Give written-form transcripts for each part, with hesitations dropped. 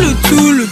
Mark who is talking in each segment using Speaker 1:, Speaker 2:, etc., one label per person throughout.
Speaker 1: Tulu,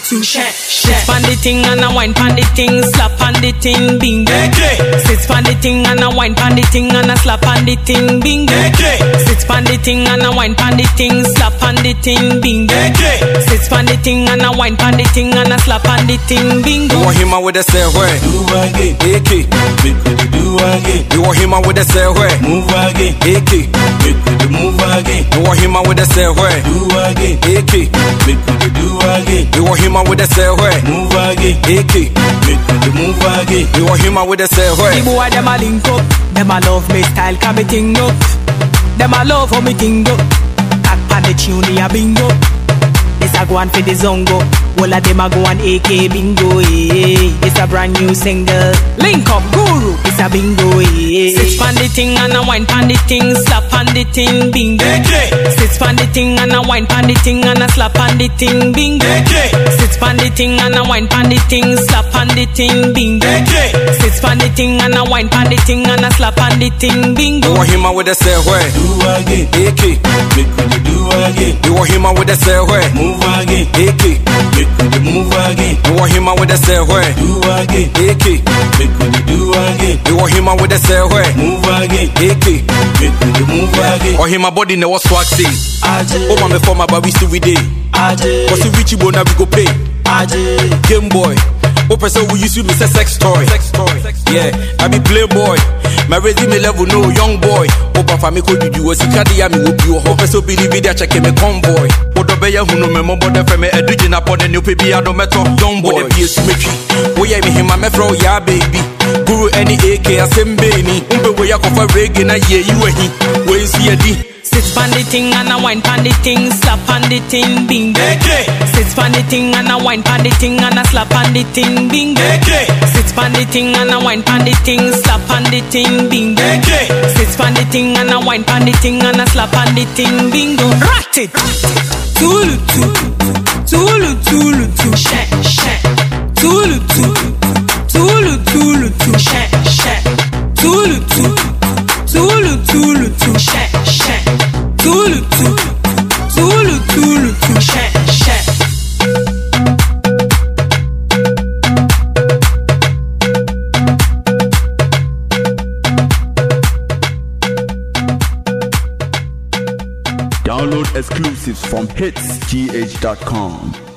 Speaker 1: sit on the thing and a wine on the thing, slap on the thing, bingo. Sit on the thing and a wine on the thing and a slap on the thing, bingo. Sit on the thing and a wine on the thing, slap on the thing, bingo. Sit on the thing and a wine on the thing and a slap on the thing, bingo.
Speaker 2: You want him out with a say where?
Speaker 3: Do again,
Speaker 2: AK.
Speaker 3: make we do again.
Speaker 2: You want him out with a say where?
Speaker 3: Move again,
Speaker 2: AK.
Speaker 3: make we move again.
Speaker 2: You want him out with a say where?
Speaker 3: Do again,
Speaker 2: AK.
Speaker 3: make we do again.
Speaker 2: You want him out with a say where?
Speaker 3: Move again,
Speaker 2: AK.
Speaker 3: make we move again.
Speaker 2: You want him out with a say where?
Speaker 1: The boy them a link up, them a love me style, can me ting up. Them a love how me ting up. Cock pan the tune, a bingo. This a go on for the zongo. All of them a go on AK bingo, eh. It's a brand new single. Link up Guru, it's a bingo, eh. Sit on the thing and a wine on the thing, slap on the thing, bingo. Sit on the thing and a wine on the thing and a slap on the thing, bingo. Sit on the thing and a wine on the thing, slap on the thing, bingo. Sit on the thing and a wine on the thing and a slap on the thing, bingo.
Speaker 2: You want him out with a say where?
Speaker 3: Do again,
Speaker 2: AK.
Speaker 3: make we do again.
Speaker 2: You want him out with a say where?
Speaker 3: Move again,
Speaker 2: AK.
Speaker 3: make we move again.
Speaker 2: You want him out with a say where?
Speaker 3: Do again,
Speaker 2: AK.
Speaker 3: make we do again.
Speaker 2: You want him out with a say where?
Speaker 3: Move again,
Speaker 2: AK.
Speaker 3: make we move again.
Speaker 2: Or him a body no swag say.
Speaker 3: Aje,
Speaker 2: Oh my former but we still we day.
Speaker 3: Aje,
Speaker 2: Cause if Richie Bona we go pay.
Speaker 3: Aje,
Speaker 2: Game Boy. Oh person we used to be sex toy. Yeah, I be playboy. My resume level no young boy. Oh papa me could you was sikadi me wo bi ho. Person believe it check me convoy. Odo be ya hunu me mo de fe me eduji na pod ne opebi ado meto young boy. Be sumetri. Wo ya me hima me fro ya baby. Guru any AK asembe ni. Umbe wo ya kofa reggae na ye you ahi. Wo isi adi.
Speaker 1: Sit on the thing and a wine on the thing, slap on the thing, bingo. Sit on the thing and a wine on the thing and a slap on the thing, bingo. Sit on the thing and a wine on the thing, slap on the thing, bingo. Sit on the thing and a wine on the thing and a slap on the thing, bingo. Rat it. Tulu, shake. Tulu, shake. Tulu, shake. Tulu, shake.
Speaker 4: Download exclusives from hitsgh.com.